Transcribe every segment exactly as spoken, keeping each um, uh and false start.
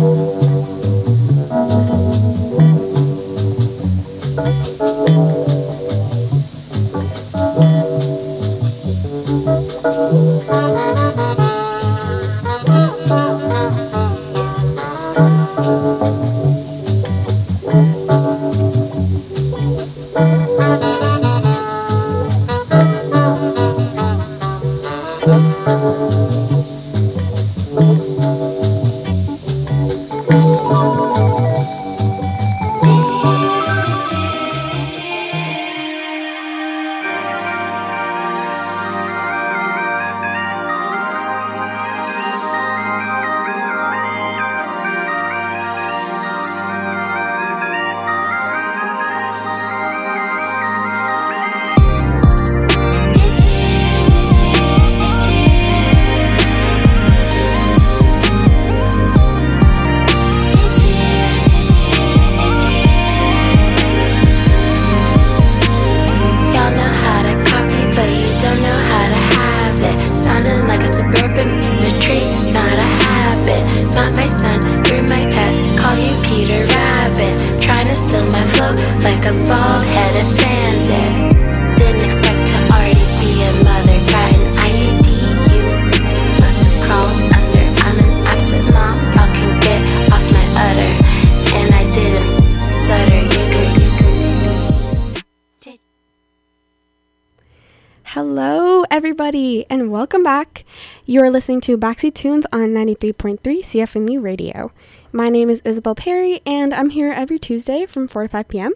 Hello, everybody, and welcome back. You're listening to Backseat Tunes on ninety-three point three C F M U Radio. My name is Isabel Perry, and I'm here every Tuesday from four to five p.m.,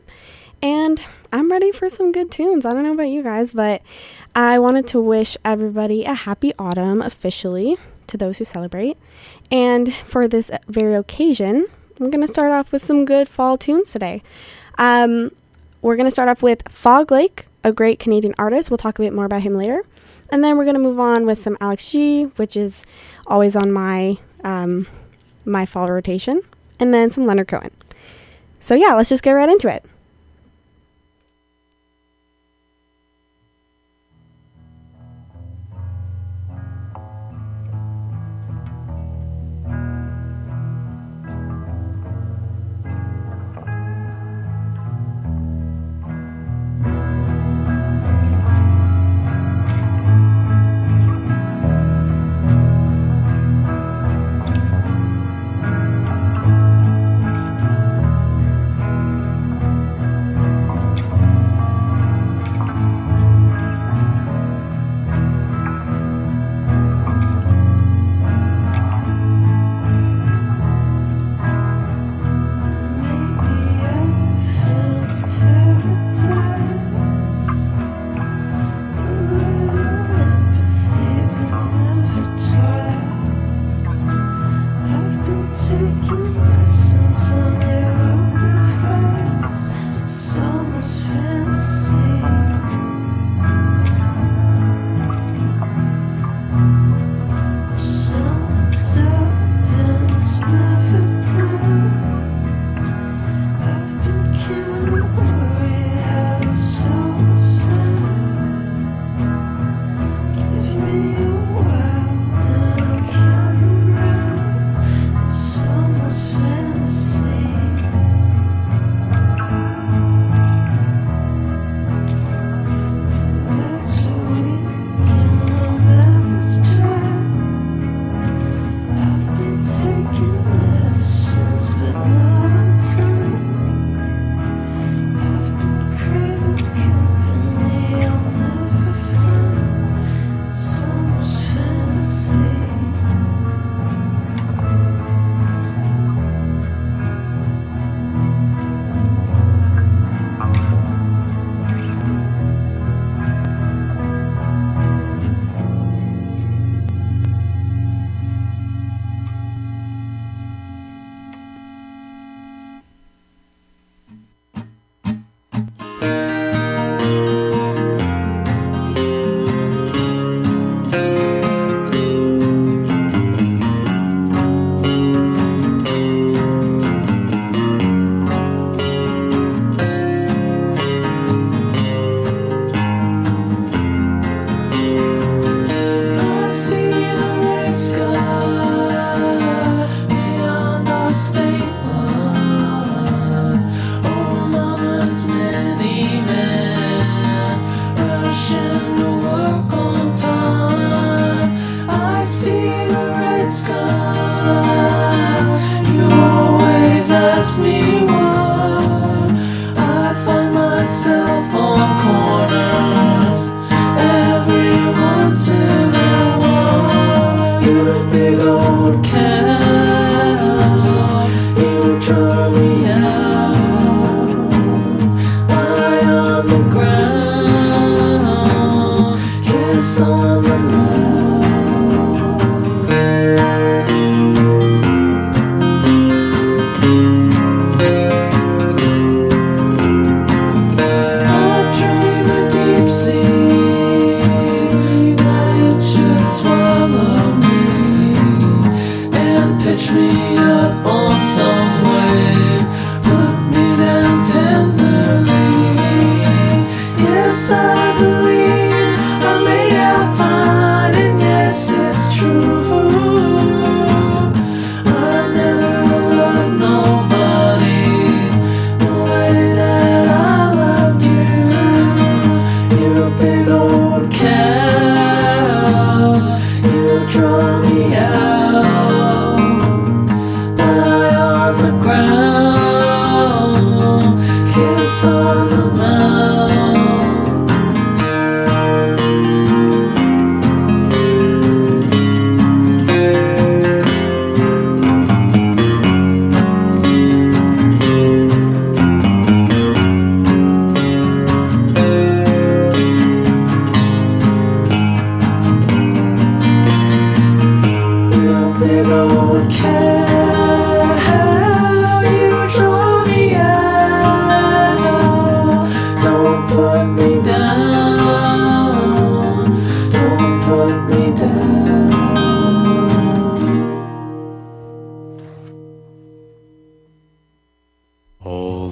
and I'm ready for some good tunes. I don't know about you guys, but I wanted to wish everybody a happy autumn officially to those who celebrate. And for this very occasion, I'm going to start off with some good fall tunes today. Um, we're going to start off with Fog Lake, a great Canadian artist. We'll talk a bit more about him later. And then we're going to move on with some Alex G, which is always on my um, my fall rotation. And then some Leonard Cohen. So yeah, let's just get right into it.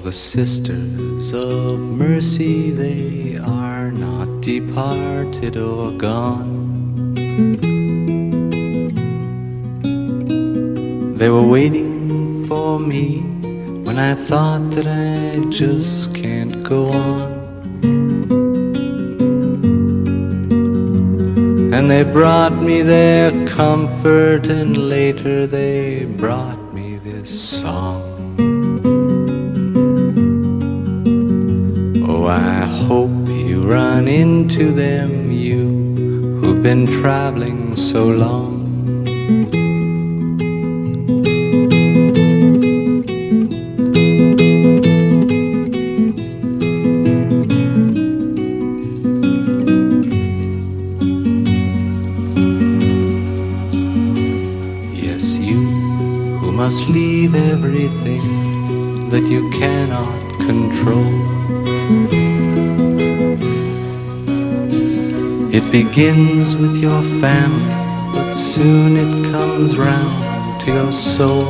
the sisters of mercy, they are not departed or gone. They were waiting for me when I thought that I just can't go on. And they brought me their comfort, and later they brought me this song. Oh, I hope you run into them, you who've been traveling so long. Must leave everything that you cannot control. It begins with your family, but soon it comes round to your soul.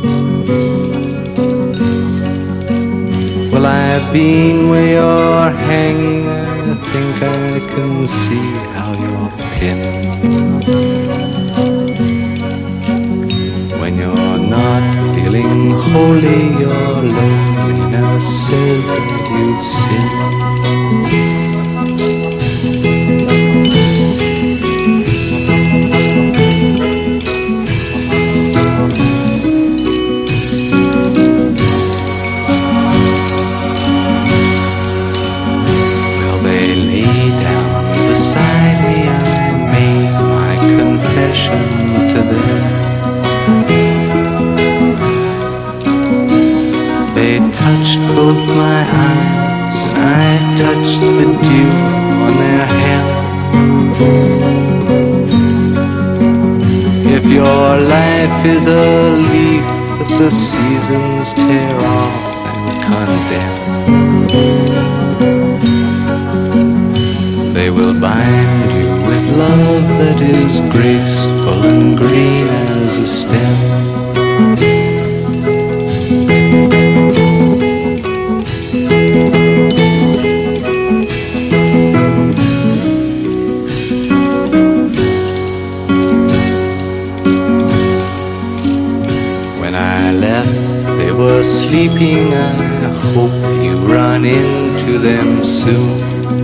Well, I've been where you're hanging, I think I can see how you're pinned. When you're not feeling holy, your loneliness says that you've sinned. Well, they lay down beside me, I made my confession to them. They touched both my eyes, and I touched the dew on their hair. If your life is a leaf that the seasons tear off and condemn, they will bind you with love that is graceful and green as a stem. Were sleeping, I hope you run into them soon.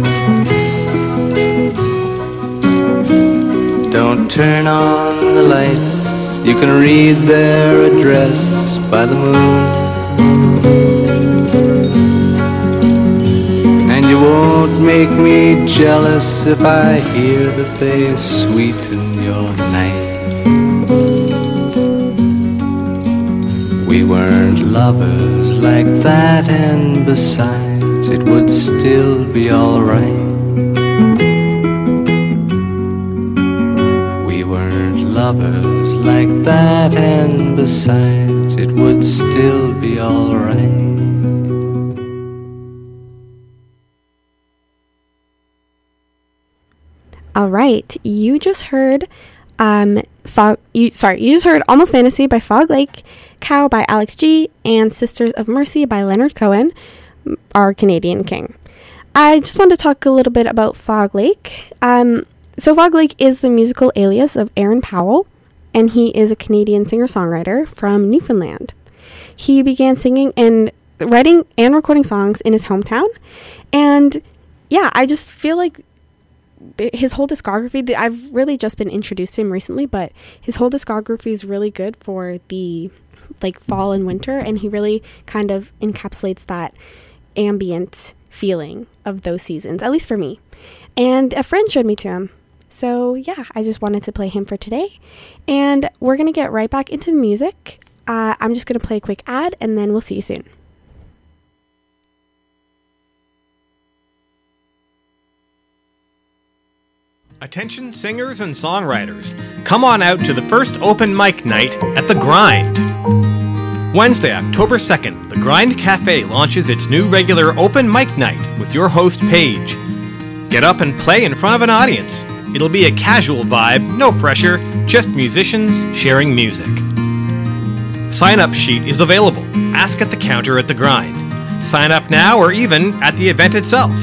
Don't turn on the lights, you can read their address by the moon. And you won't make me jealous if I hear that they sweeten your night. We weren't lovers like that, and besides, it would still be alright. We weren't lovers like that, and besides, it would still be alright. All right, you just heard um Fog you sorry, you just heard Almost Fantasy by Fog Lake, Cow by Alex G, and Sisters of Mercy by Leonard Cohen, our Canadian king. I just wanted to talk a little bit about Fog Lake. Um, so Fog Lake is the musical alias of Aaron Powell, and he is a Canadian singer-songwriter from Newfoundland. He began singing and writing and recording songs in his hometown, and yeah, I just feel like his whole discography, I've really just been introduced to him recently, but his whole discography is really good for the like fall and winter, and he really kind of encapsulates that ambient feeling of those seasons, at least for me. And a friend showed me to him, so yeah, I just wanted to play him for today. And we're gonna get right back into the music. uh, I'm just gonna play a quick ad, and then we'll see you soon. Attention singers and songwriters, come on out to the first open mic night at The Grind. Wednesday, October second, The Grind Cafe launches its new regular open mic night with your host, Paige. Get up and play in front of an audience. It'll be a casual vibe, no pressure, just musicians sharing music. Sign-up sheet is available. Ask at the counter at The Grind. Sign up now or even at the event itself.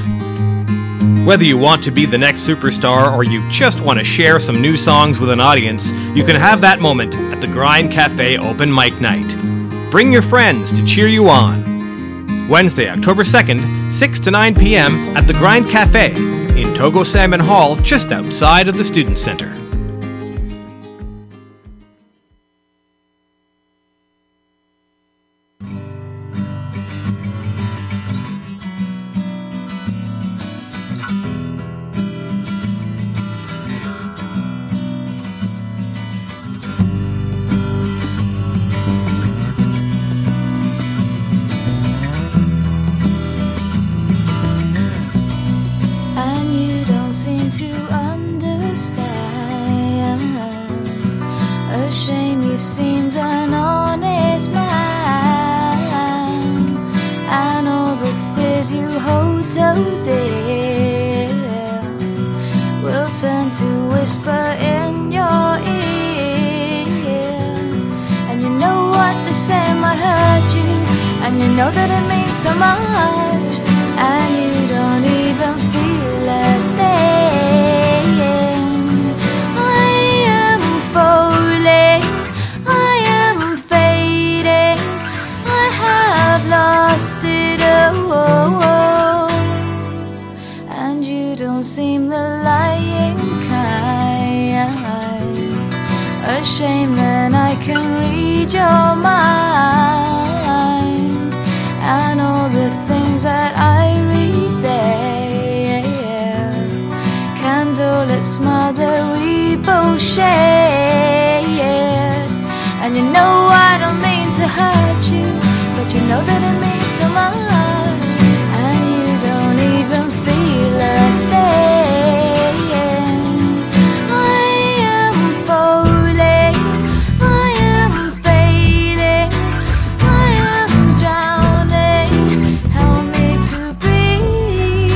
Whether you want to be the next superstar or you just want to share some new songs with an audience, you can have that moment at the Grind Cafe Open Mic Night. Bring your friends to cheer you on. Wednesday, October second, six to nine p.m. at the Grind Cafe in Togo Salmon Hall, just outside of the Student Center.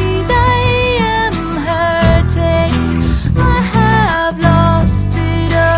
Lost it all.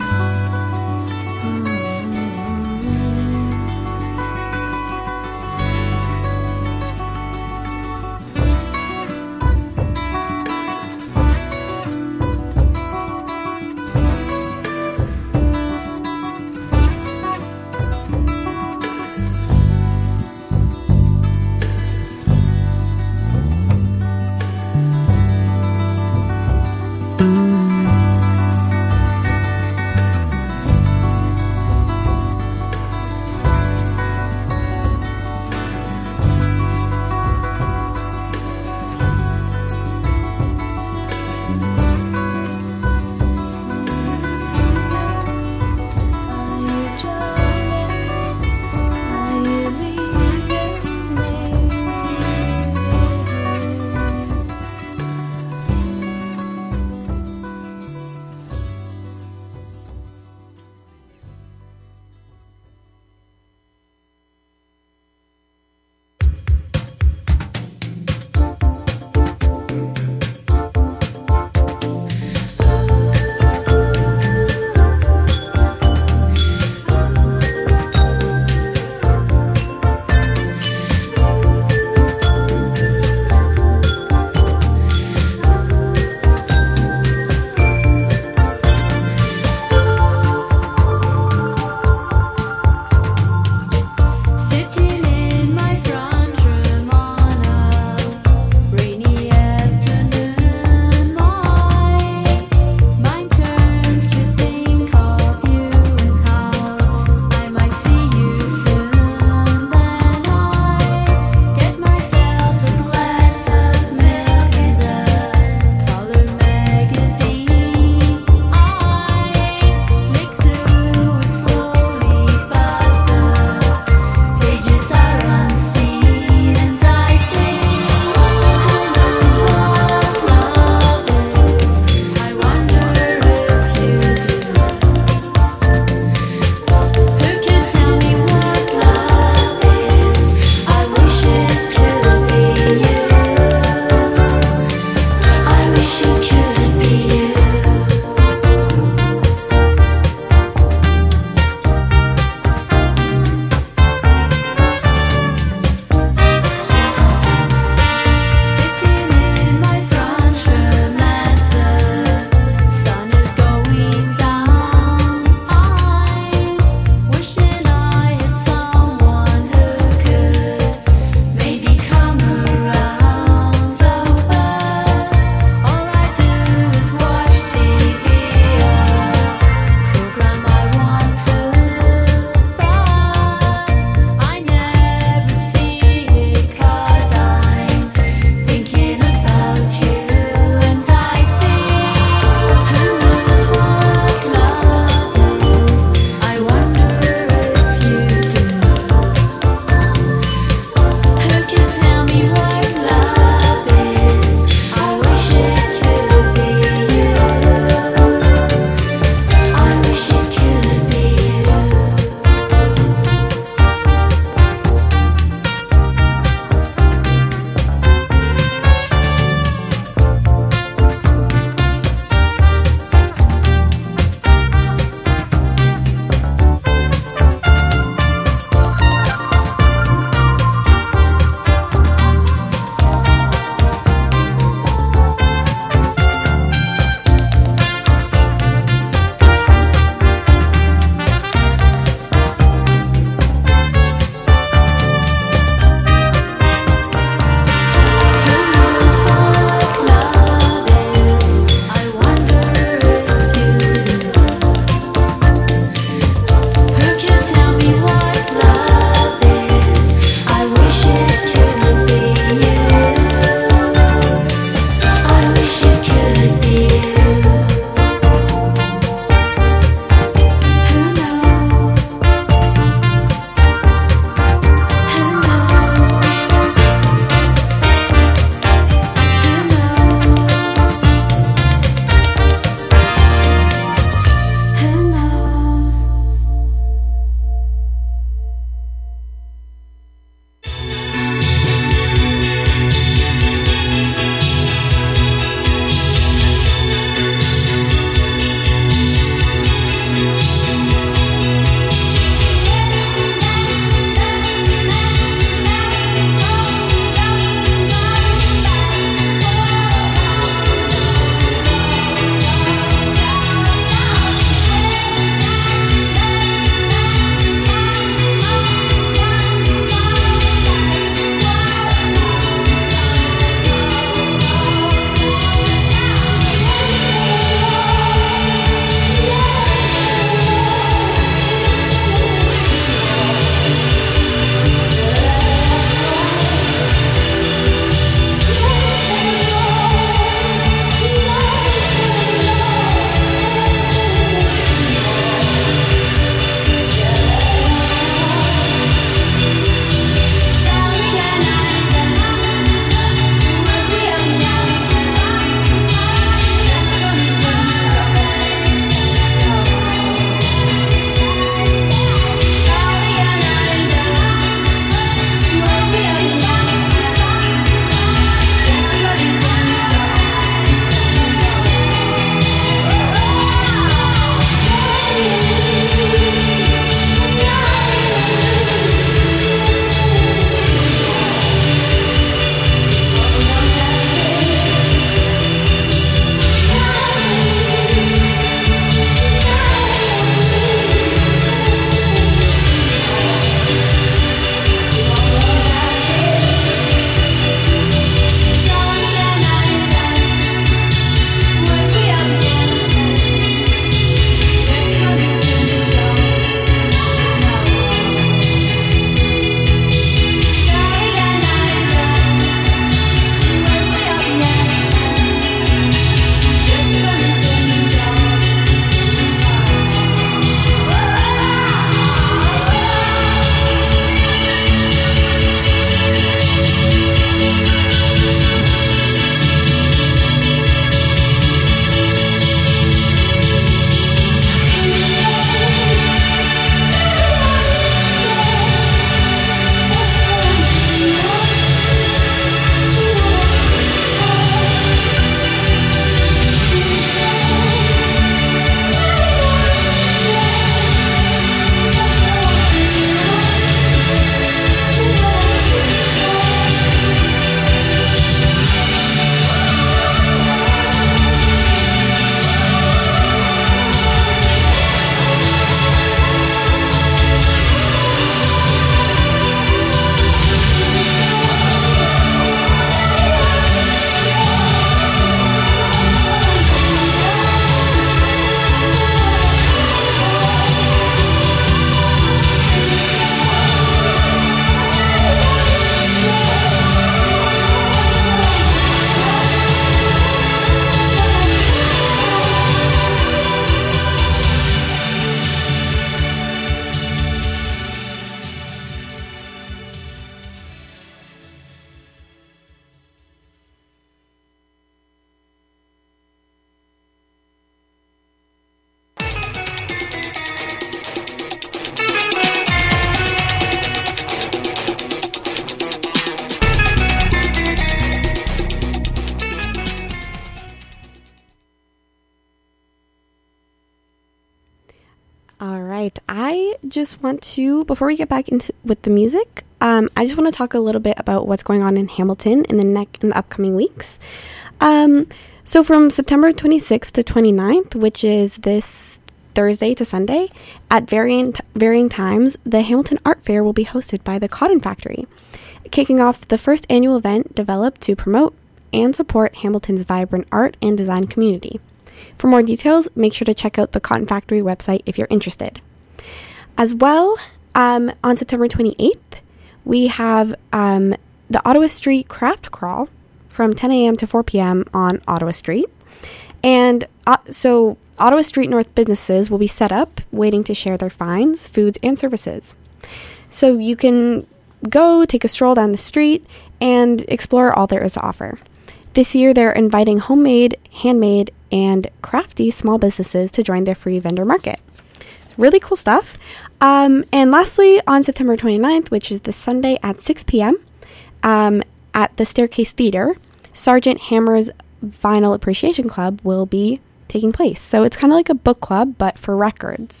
just want to, before we get back into with the music, um, I just want to talk a little bit about what's going on in Hamilton in the neck in the upcoming weeks. Um, so from September twenty-sixth to twenty-ninth, which is this Thursday to Sunday, at varying t- varying times, the Hamilton Art Fair will be hosted by the Cotton Factory, kicking off the first annual event developed to promote and support Hamilton's vibrant art and design community. For more details, make sure to check out the Cotton Factory website if you're interested. As well, um, on September twenty-eighth, we have um, the Ottawa Street Craft Crawl from ten a.m. to four p.m. on Ottawa Street. And uh, so Ottawa Street North businesses will be set up, waiting to share their finds, foods, and services. So you can go take a stroll down the street and explore all there is to offer. This year, they're inviting homemade, handmade, and crafty small businesses to join their free vendor market. Really cool stuff. Um, and lastly, on September twenty-ninth, which is this Sunday at six p.m., um, at the Staircase Theater, Sergeant Hammer's Vinyl Appreciation Club will be taking place. So it's kind of like a book club, but for records.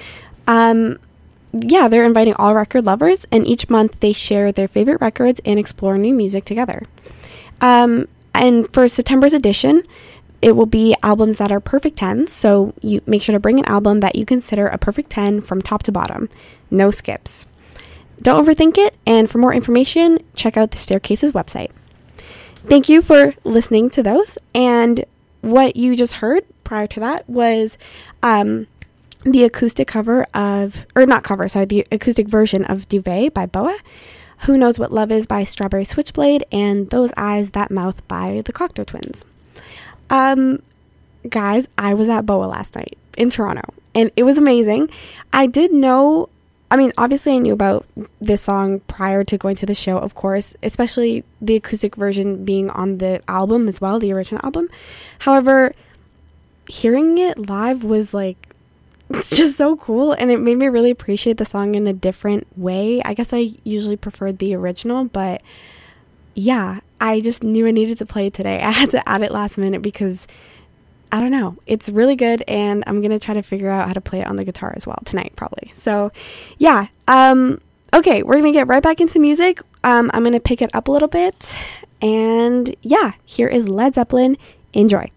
Um, yeah, they're inviting all record lovers, and each month they share their favorite records and explore new music together. Um, and for September's edition, it will be albums that are perfect tens, so you make sure to bring an album that you consider a perfect ten from top to bottom. No skips. Don't overthink it, and for more information, check out the Staircase's website. Thank you for listening to those, and what you just heard prior to that was um, the acoustic cover of, or not cover, sorry, the acoustic version of Duvet by B O A, Who Knows What Love Is by Strawberry Switchblade, and Those Eyes, That Mouth by the Cocteau Twins. Um, guys, I was at B O A last night in Toronto, and it was amazing. I did know, I mean, obviously I knew about this song prior to going to the show, of course, especially the acoustic version being on the album as well, the original album. However, hearing it live was like, it's just so cool, and it made me really appreciate the song in a different way. I guess I usually preferred the original, but yeah, I just knew I needed to play it today. I had to add it last minute because, I don't know, it's really good, and I'm going to try to figure out how to play it on the guitar as well tonight, probably. So, yeah. Um, okay, we're going to get right back into music. Um, I'm going to pick it up a little bit, and yeah, here is Led Zeppelin. Enjoy.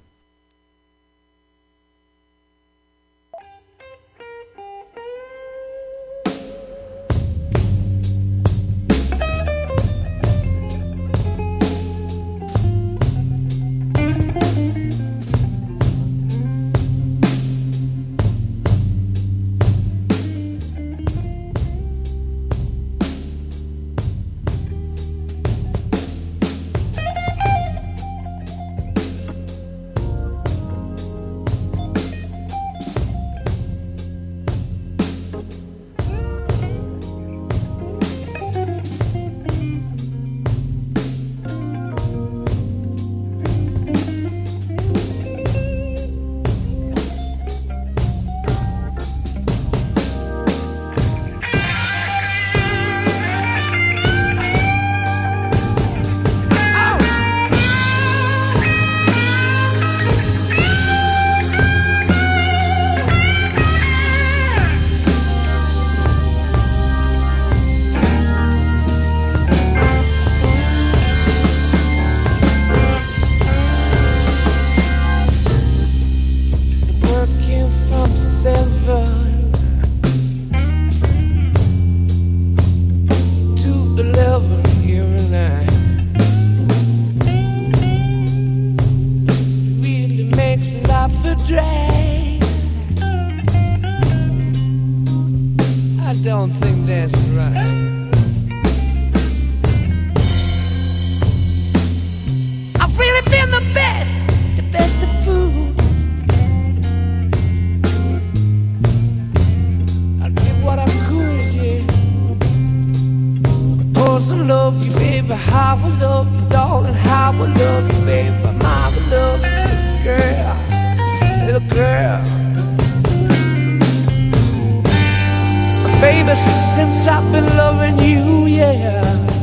Since I've been loving you, yeah,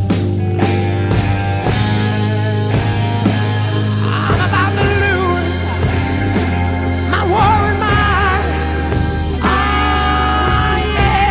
I'm about to lose my war and mind. Ah, yeah.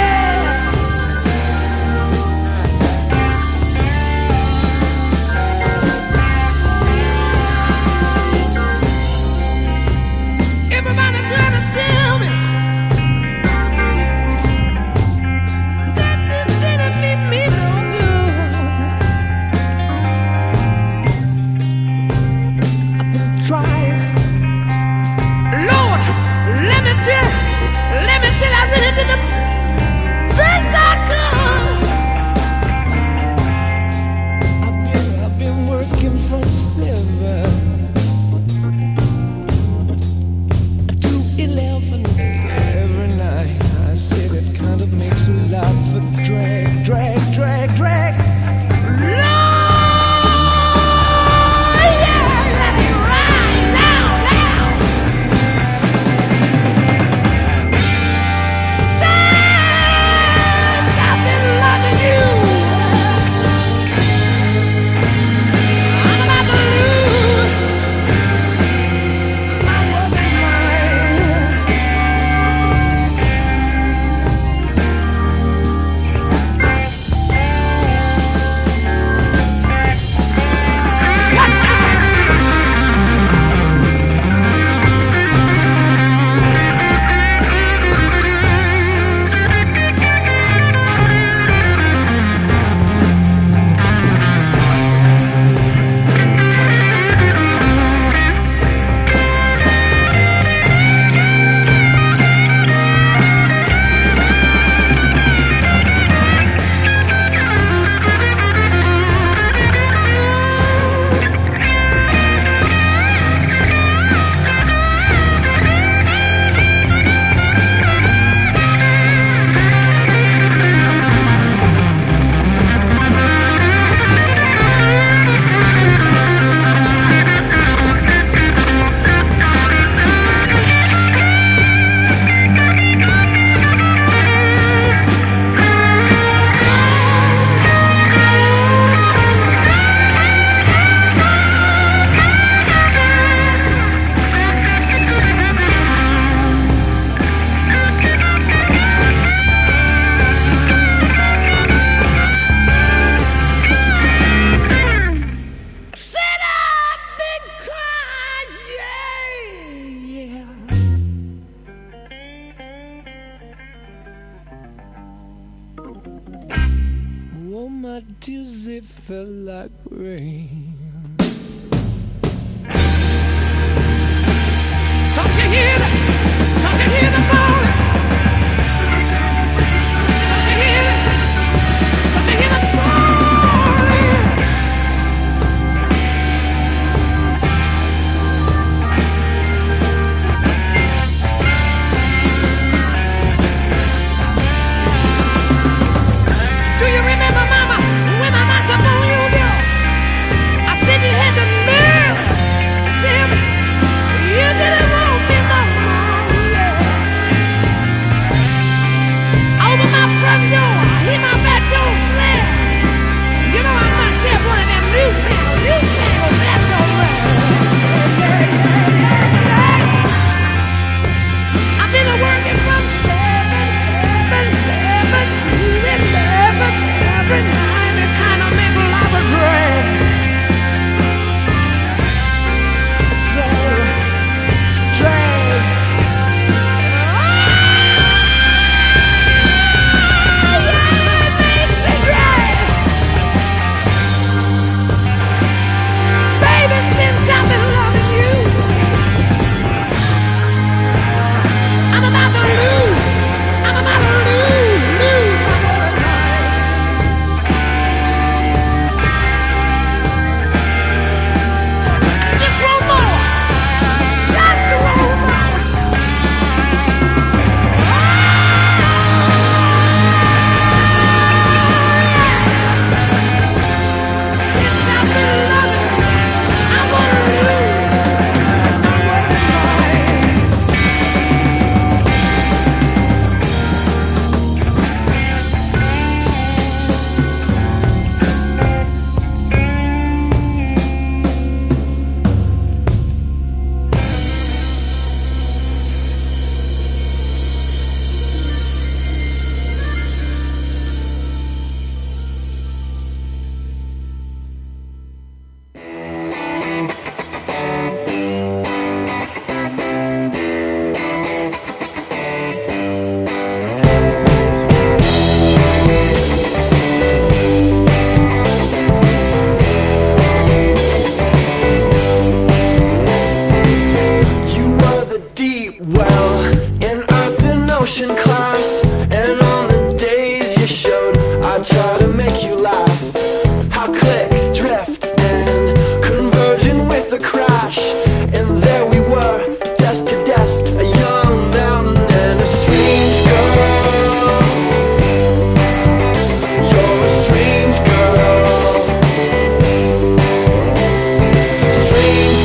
Oh, my tears, they fell like rain. Don't you hear that? Don't you hear the moaning? Don't you hear it? Don't you hear the falling? Do you remember, Mama, when I knocked up on your door? I said you had the nerve to tell me you didn't want me no more, yeah. Over my front door, I hear my back door slam. You know I must have one of them newfangled, newfangled back door slams. Yeah, yeah, yeah, yeah. I've been working from seven, seven, seven to eleven every night. It kind of make a lot of drag. Drag. Drag. Oh, yeah, it makes me drag. Baby, since I've been loving you, I'm about to lose. I'm about to lose, lose my whole life. Just one more. Just one more. Since I've been loving, I wanna lose my whole life. You were the deep well in earth and ocean class, and on the days you showed, I try to make you laugh. How clicks drift and converging with a crash, and there we were, desk to desk, a young mountain and a strange girl. You're a strange girl. Strange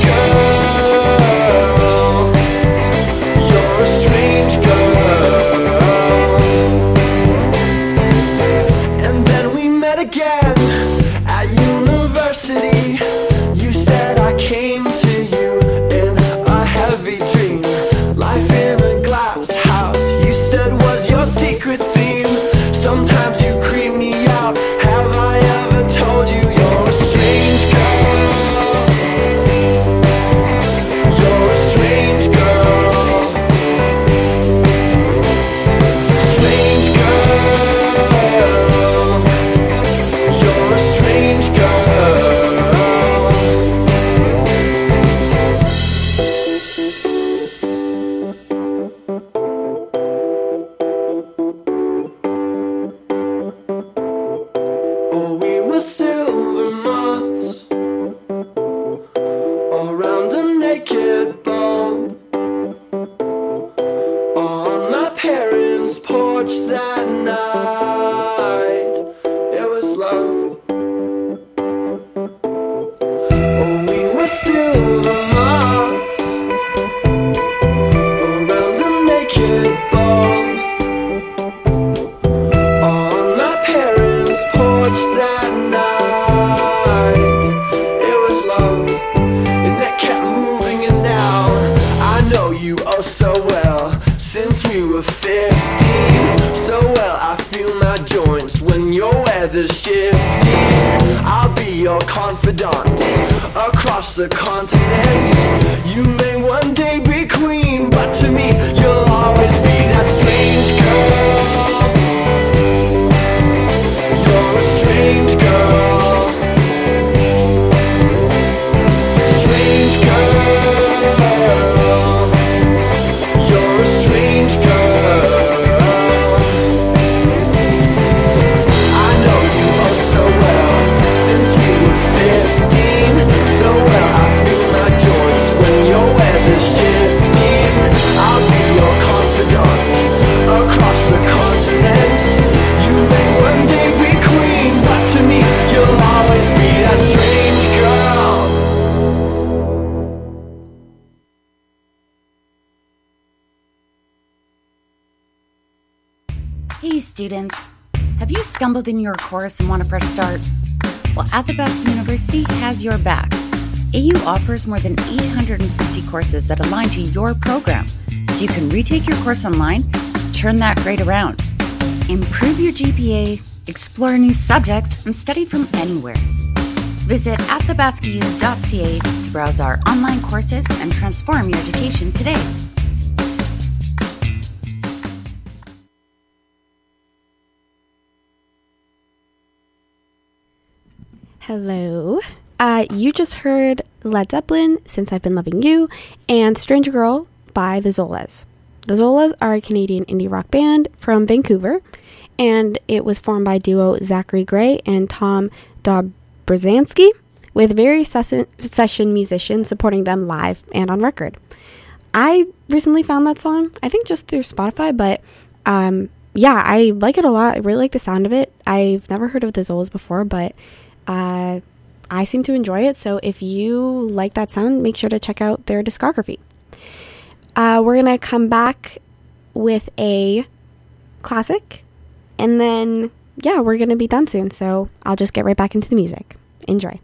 girl. You're a strange girl. And then we met again at university. You said I came to you in a heavy dream. Life in a glass house, you said was your secret theme. Sometimes you creep me out. Have I ever told you you're a strange girl? You're a strange girl. Strange girl. You're a strange girl. Oh, we were silver moths around a naked bulb on my parents' porch that night. It was love. Oh, we were silver moths around a naked bulb on my parents' porch that night. It was love, and that kept moving, and now I know you oh so well. Since we were fifteen, so well I feel my joints when your weather's shifting. I'll be your confidant across the continent. You may one day be queen, but to me you'll always be that strange girl. students. Have you stumbled in your course and want a fresh start? Well, Athabasca University has your back. A U offers more than eight hundred fifty courses that align to your program, so you can retake your course online, turn that grade around, improve your G P A, explore new subjects, and study from anywhere. Visit athabasca u dot c a to browse our online courses and transform your education today. Hello. Uh, you just heard Led Zeppelin, Since I've Been Loving You, and Stranger Girl by the Zolas. The Zolas are a Canadian indie rock band from Vancouver, and it was formed by duo Zachary Gray and Tom Dobrzansky, with various ses- session musicians supporting them live and on record. I recently found that song, I think just through Spotify, but um, yeah, I like it a lot. I really like the sound of it. I've never heard of the Zolas before, but uh, I seem to enjoy it, so if you like that sound, make sure to check out their discography. Uh, we're going to come back with a classic, and then, yeah, we're going to be done soon, so I'll just get right back into the music. Enjoy.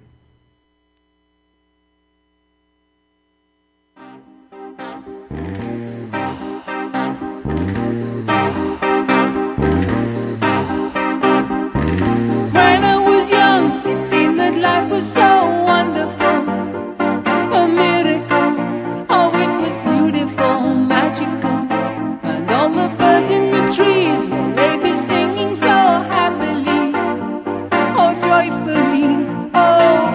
When I was young, it seemed that life was so wonderful, a miracle. Oh, it was beautiful, magical, and all the birds in the trees, well, they be singing so happily, oh, joyfully, oh.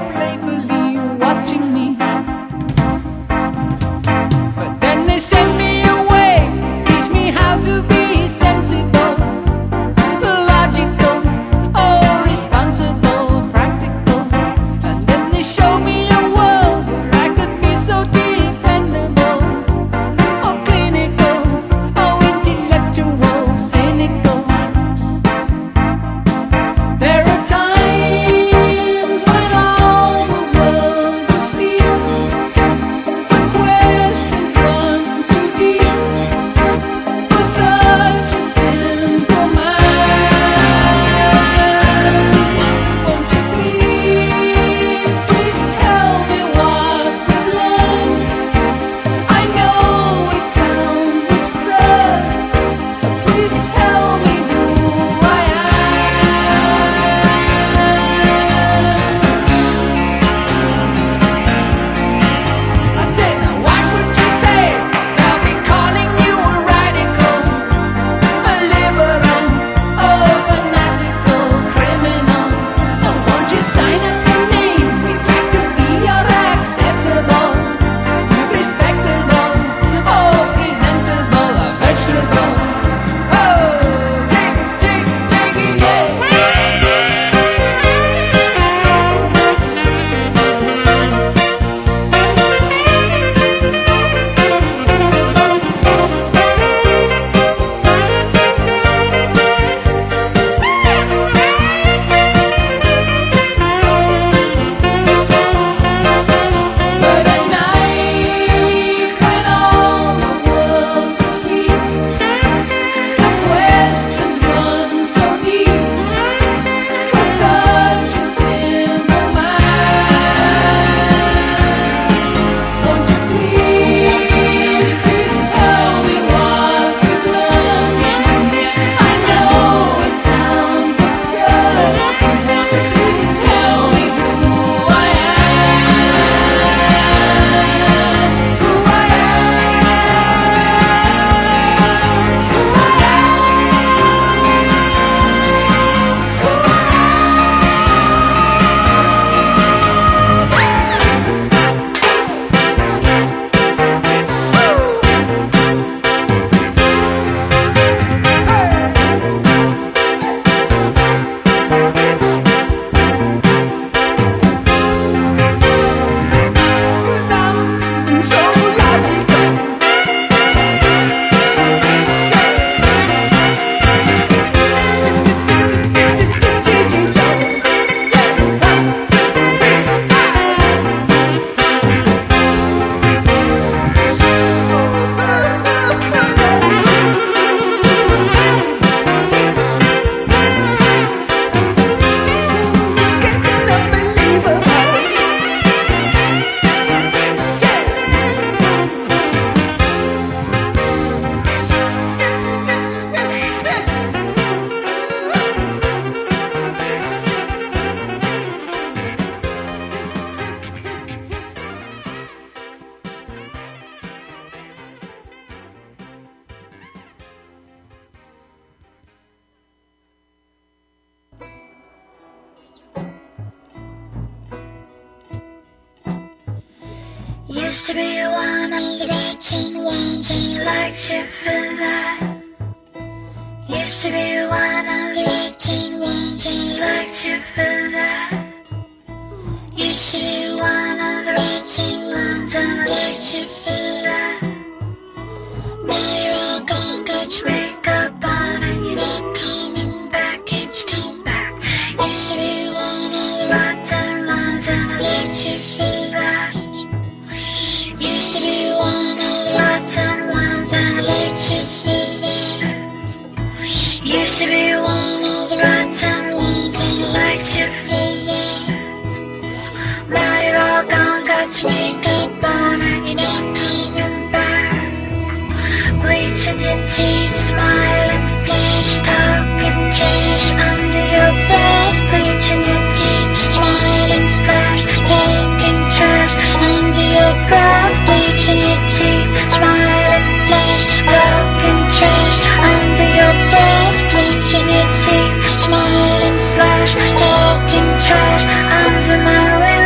Used to be one of the rotten ones and I liked you for that. Used to be one of the rotten ones and I liked you for that. Used to be one of the rotten ones and I liked you for that. Now you're all gone, got your makeup on and you're not coming back, can't you come back? Used to be one of the rotten ones and I liked you for that. Used to be one of the rotten ones and I liked you for that. Used to be one of the rotten ones and I liked you for that. Now you're all gone, got your makeup on and you're not coming back. Bleaching your teeth, smiling, flash, talking trash under your breath. Bleaching your teeth, smiling, flash, talking trash under your breath. Bleaching your teeth, smiling, flash, talking trash under your breath. Bleaching your teeth, smiling, flash, talking trash under my window.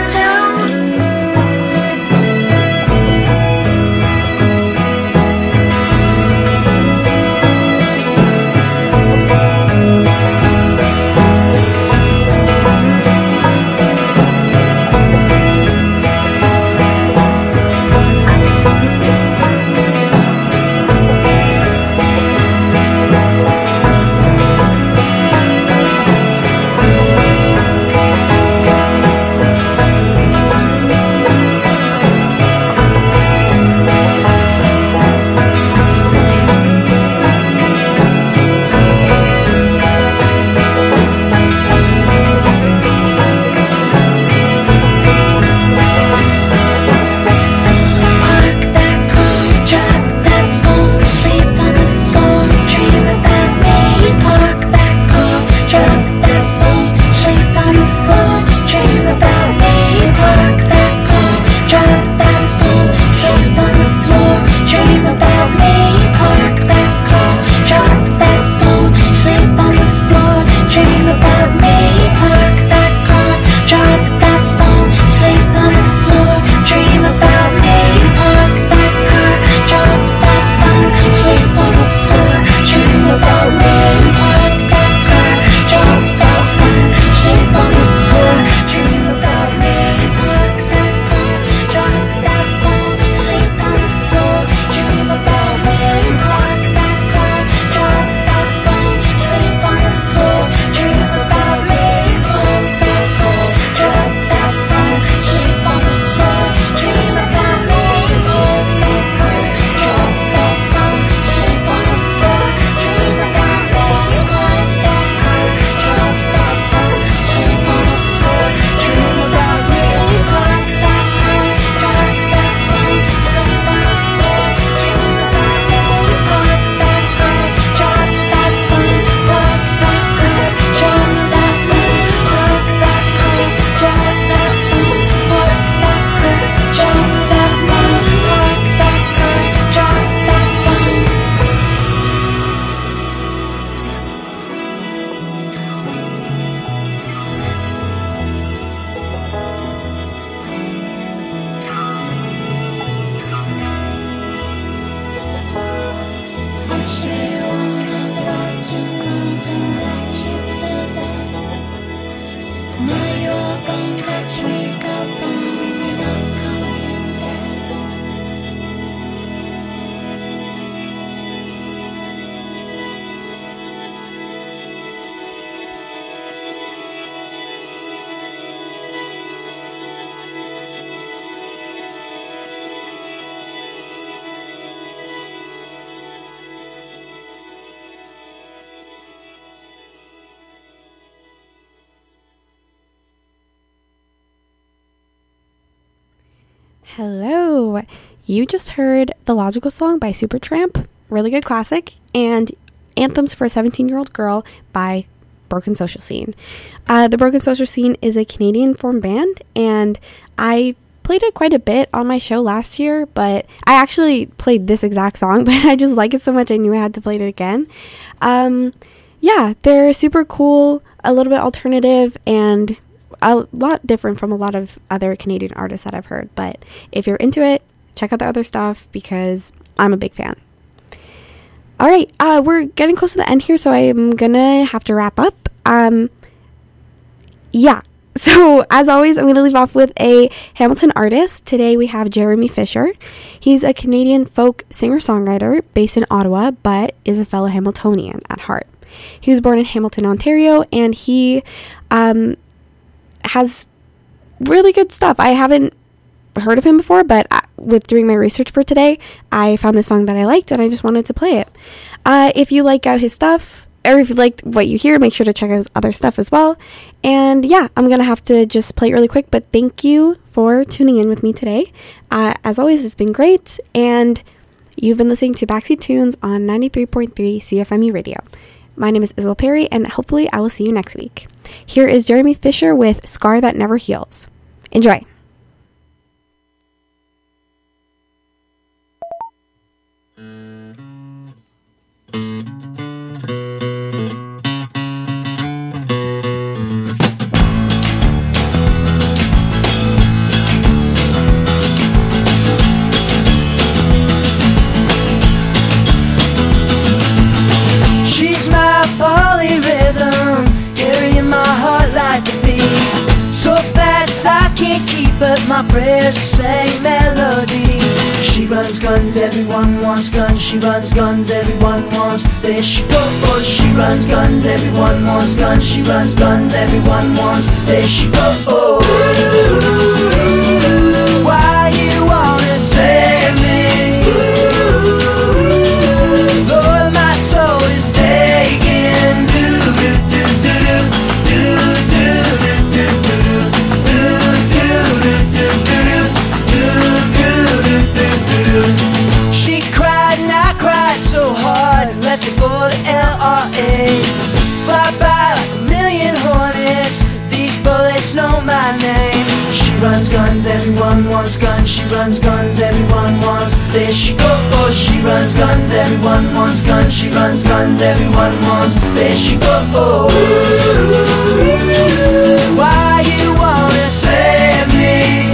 Hello. You just heard The Logical Song by Supertramp, really good classic, and Anthems for a seventeen-Year-Old Girl by Broken Social Scene. Uh, the Broken Social Scene is a Canadian-formed band, and I played it quite a bit on my show last year, but I actually played this exact song, but I just like it so much I knew I had to play it again. Um, yeah, they're super cool, a little bit alternative, and a lot different from a lot of other Canadian artists that I've heard, but if you're into it, check out the other stuff because I'm a big fan. All right, uh, we're getting close to the end here, so I'm gonna have to wrap up. Um, yeah, so as always, I'm gonna leave off with a Hamilton artist. Today we have Jeremy Fisher. He's a Canadian folk singer-songwriter based in Ottawa, but is a fellow Hamiltonian at heart. He was born in Hamilton, Ontario, and he um, has really good stuff. I haven't heard of him before, but I, with doing my research for today, I found this song that I liked and I just wanted to play it. Uh, if you like out his stuff, or if you liked what you hear, make sure to check out his other stuff as well. And yeah, I'm gonna have to just play it really quick, but thank you for tuning in with me today. Uh, as always, it's been great, and you've been listening to Backseat Tunes on ninety-three point three C F M U Radio. My name is Isabel Perry, and hopefully I will see you next week. Here is Jeremy Fisher with Scar That Never Heals. Enjoy. But my prayers say melody. She runs guns, everyone wants guns. She runs guns, everyone wants. There she goes. She runs guns, everyone wants guns. She runs guns, everyone wants. There she goes. Why you wanna save me? Lord, my soul is taken. Do do do do do do do do do. She cried and I cried so hard, left her for the L R A. Fly by like a million hornets, these bullets know my name. She runs guns, everyone wants guns. She runs guns, everyone wants. There she goes. She runs guns, everyone wants guns. She runs guns, everyone wants. There she goes. Why you wanna save me?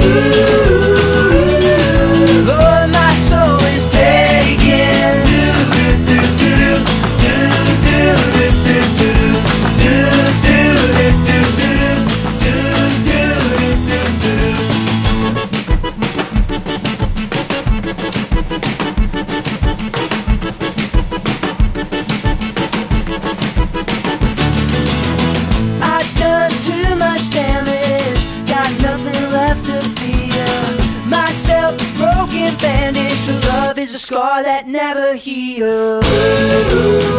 Lord, my soul is taken. Do do do do do do do do do do I've done too much damage, got nothing left to fear. Myself is broken, bandaged. Love is a scar that never heals.